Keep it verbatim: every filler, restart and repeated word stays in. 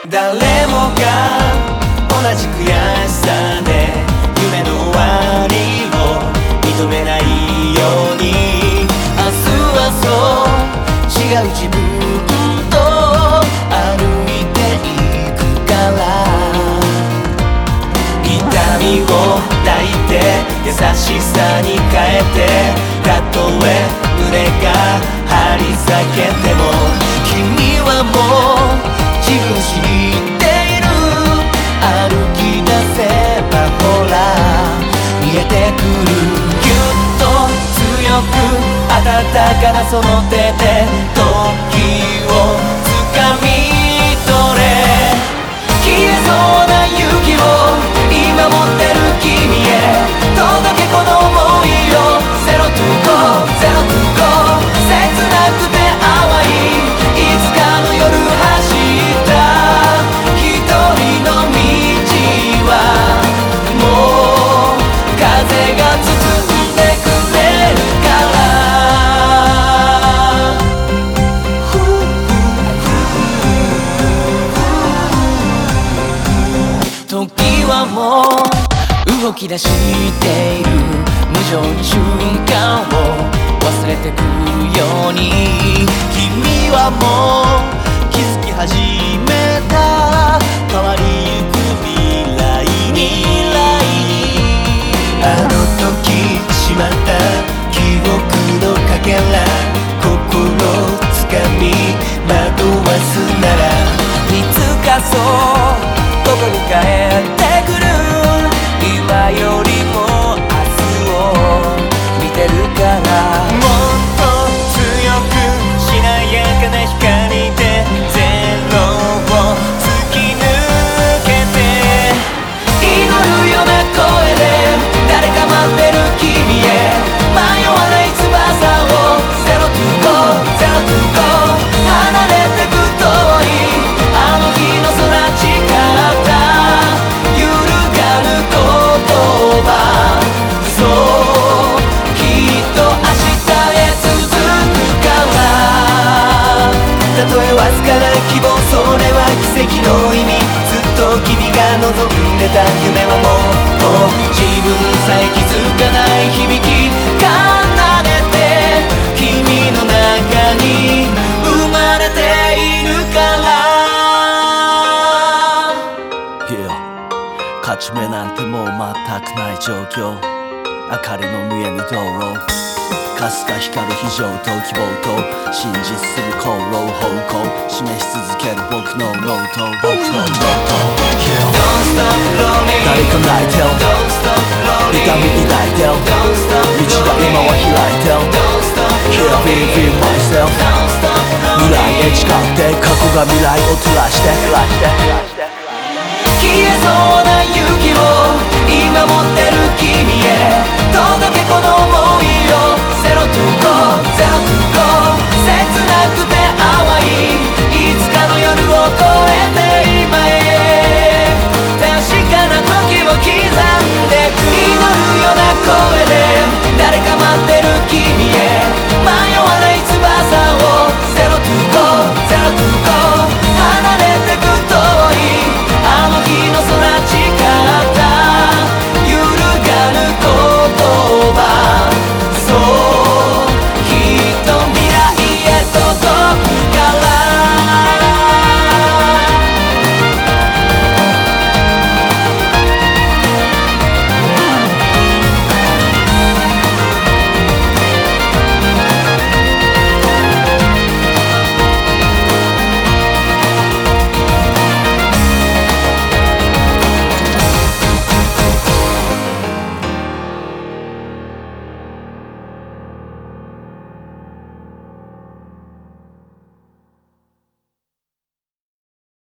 誰もが同じ悔しさで夢の終わりを認めないように、明日はそう違う自分と歩いていくから、痛みを抱いて優しさに変えて、たとえ胸が張り裂けても君はもう自分知っている。歩き出せばほら見えてくる。ぎゅっと強く温かなその手で時を掴み取れ。消えそうな勇気を今持ってる君へ届けこの想いを。ゼロトゥゴーゼロトゥゴー切なくて淡いいつかの夜走った一人の道はもう風が包んでくれるから。時はもう動き出している。無情に瞬間を忘れてくように、君はもう気づき始めた。変わりゆく未来にあの時しまった記憶のかけら、心つかみ惑わすならいつかそうここに帰ってくる。今よりも明日を見てるから。もっと強くしなやかな光でゼロを突き抜けて、祈るような声で誰か待ってる君へ迷わない翼を。ゼロトゥゴーゼロトゥゴー離れてく遠いあの日の空誓った揺るがる言葉。そうきっと明日へ続くから。たとえわずかな希望、それは奇跡の意味。ずっと君が望んでた夢はもう自分さえ気づかない響き奏でて君の中に生まれているから。 Yeah、 勝ち目なんてもう全くない状況。明かりの見えぬ道路、かすか光る非常と希望と真実する航路方向示し続ける僕のノート、僕のノート。誰か泣いてる、痛み抱いてる、道が今は開いてる。Here be be myself、 未来へ誓って過去が未来を照らして消えそうな勇気を今持ってる君へ届けこの想い。